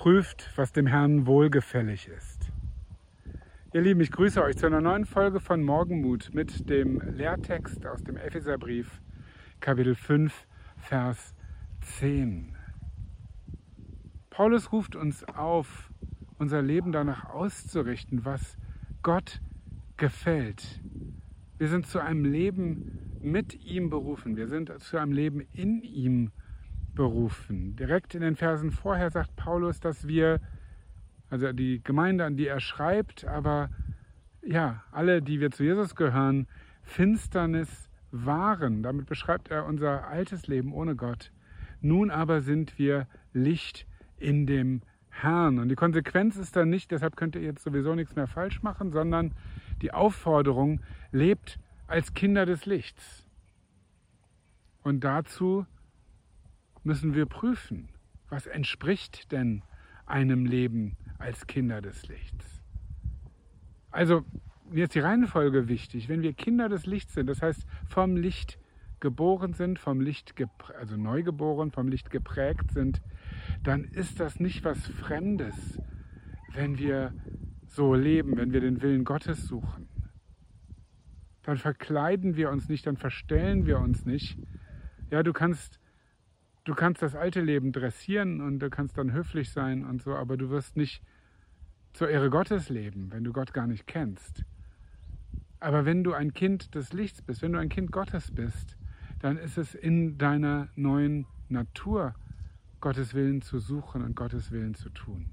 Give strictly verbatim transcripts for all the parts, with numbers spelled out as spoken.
prüft, was dem Herrn wohlgefällig ist. Ihr Lieben, ich grüße euch zu einer neuen Folge von Morgenmut mit dem Lehrtext aus dem Epheserbrief, Kapitel fünf, Vers zehn. Paulus ruft uns auf, unser Leben danach auszurichten, was Gott gefällt. Wir sind zu einem Leben mit ihm berufen. Wir sind zu einem Leben in ihm berufen. Direkt in den Versen vorher sagt Paulus, dass wir, also die Gemeinde, an die er schreibt, aber ja, alle, die wir zu Jesus gehören, Finsternis waren. Damit beschreibt er unser altes Leben ohne Gott. Nun aber sind wir Licht in dem Herrn. Und die Konsequenz ist dann nicht, deshalb könnt ihr jetzt sowieso nichts mehr falsch machen, sondern die Aufforderung, lebt als Kinder des Lichts. Und dazu müssen wir prüfen, was entspricht denn einem Leben als Kinder des Lichts. Also, mir ist die Reihenfolge wichtig. Wenn wir Kinder des Lichts sind, das heißt vom Licht geboren sind, vom Licht, also neugeboren, vom Licht geprägt sind, dann ist das nicht was Fremdes, wenn wir so leben, wenn wir den Willen Gottes suchen. Dann verkleiden wir uns nicht, dann verstellen wir uns nicht. Ja, du kannst, du kannst das alte Leben dressieren und du kannst dann höflich sein und so, aber du wirst nicht zur Ehre Gottes leben, wenn du Gott gar nicht kennst. Aber wenn du ein Kind des Lichts bist, wenn du ein Kind Gottes bist, dann ist es in deiner neuen Natur, Gottes Willen zu suchen und Gottes Willen zu tun.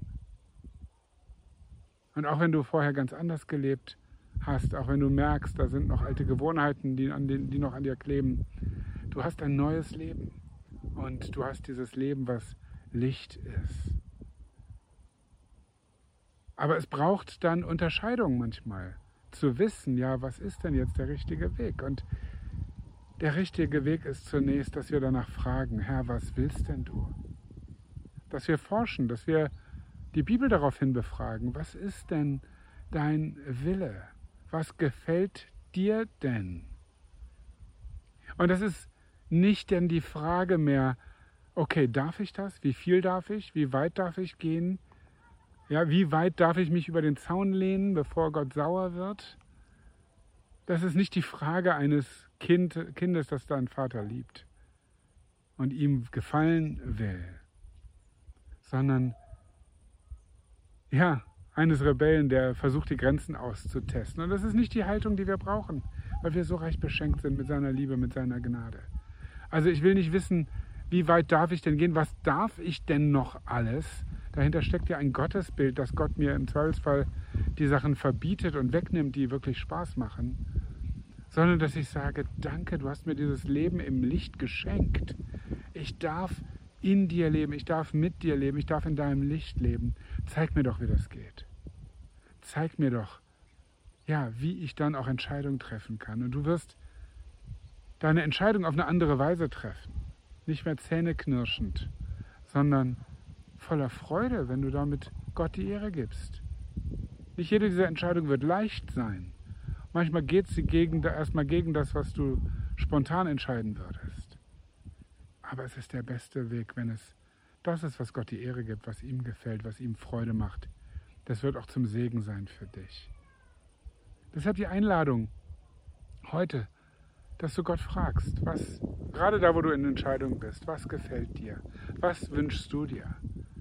Und auch wenn du vorher ganz anders gelebt hast, auch wenn du merkst, da sind noch alte Gewohnheiten, die, an den, die noch an dir kleben, du hast ein neues Leben und du hast dieses Leben, was Licht ist. Aber es braucht dann Unterscheidung manchmal, zu wissen, ja, was ist denn jetzt der richtige Weg? Und der richtige Weg ist zunächst, dass wir danach fragen, Herr, was willst denn du? Dass wir forschen, dass wir die Bibel daraufhin befragen, was ist denn dein Wille? Was gefällt dir denn? Und das ist nicht denn die Frage mehr, okay, darf ich das? Wie viel darf ich? Wie weit darf ich gehen? Ja, wie weit darf ich mich über den Zaun lehnen, bevor Gott sauer wird? Das ist nicht die Frage eines kind, Kindes, das seinen Vater liebt und ihm gefallen will, sondern ja, eines Rebellen, der versucht, die Grenzen auszutesten. Und das ist nicht die Haltung, die wir brauchen, weil wir so reich beschenkt sind mit seiner Liebe, mit seiner Gnade. Also ich will nicht wissen, wie weit darf ich denn gehen? Was darf ich denn noch alles? Dahinter steckt ja ein Gottesbild, dass Gott mir im Zweifelsfall die Sachen verbietet und wegnimmt, die wirklich Spaß machen. Sondern dass ich sage, danke, du hast mir dieses Leben im Licht geschenkt. Ich darf in dir leben, ich darf mit dir leben, ich darf in deinem Licht leben. Zeig mir doch, wie das geht. Zeig mir doch, ja, wie ich dann auch Entscheidungen treffen kann. Und du wirst deine Entscheidung auf eine andere Weise treffen. Nicht mehr zähneknirschend, sondern voller Freude, wenn du damit Gott die Ehre gibst. Nicht jede dieser Entscheidungen wird leicht sein. Manchmal geht sie gegen, erstmal gegen das, was du spontan entscheiden würdest. Aber es ist der beste Weg, wenn es das ist, was Gott die Ehre gibt, was ihm gefällt, was ihm Freude macht. Das wird auch zum Segen sein für dich. Deshalb die Einladung heute, dass du Gott fragst, was, gerade da, wo du in Entscheidung bist, was gefällt dir? Was wünschst du dir?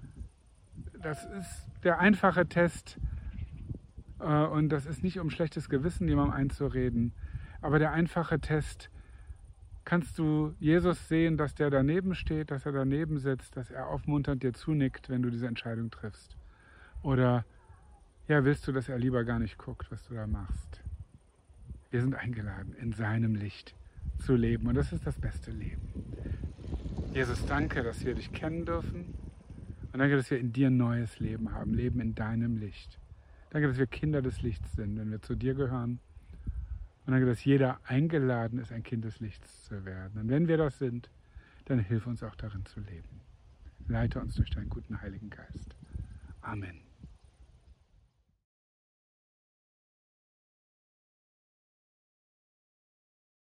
Das ist der einfache Test äh, und das ist nicht, um schlechtes Gewissen jemandem einzureden, aber der einfache Test, kannst du Jesus sehen, dass der daneben steht, dass er daneben sitzt, dass er aufmunternd dir zunickt, wenn du diese Entscheidung triffst? Oder ja, willst du, dass er lieber gar nicht guckt, was du da machst? Wir sind eingeladen, in seinem Licht zu leben und das ist das beste Leben. Jesus, danke, dass wir dich kennen dürfen und danke, dass wir in dir ein neues Leben haben, Leben in deinem Licht. Danke, dass wir Kinder des Lichts sind, wenn wir zu dir gehören. Und danke, dass jeder eingeladen ist, ein Kind des Lichts zu werden. Und wenn wir das sind, dann hilf uns auch darin zu leben. Leite uns durch deinen guten Heiligen Geist. Amen.